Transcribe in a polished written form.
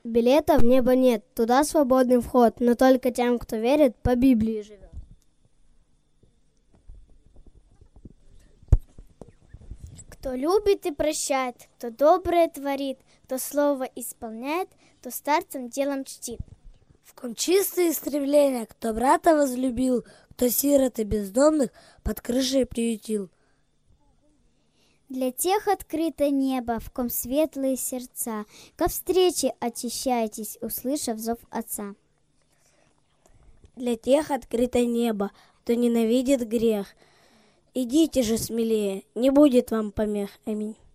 Билета в небо нет, туда свободный вход, но только тем, кто верит, по Библии живет. Кто любит и прощает, кто доброе творит, кто слово исполняет, то старцем делом чтит. В ком чистые стремления, кто брата возлюбил, кто сирот и бездомных под крышей приютил. Для тех открыто небо, в ком светлые сердца. Ко встрече очищайтесь, услышав зов Отца. Для тех открыто небо, кто ненавидит грех. Идите же смелее, не будет вам помех. Аминь.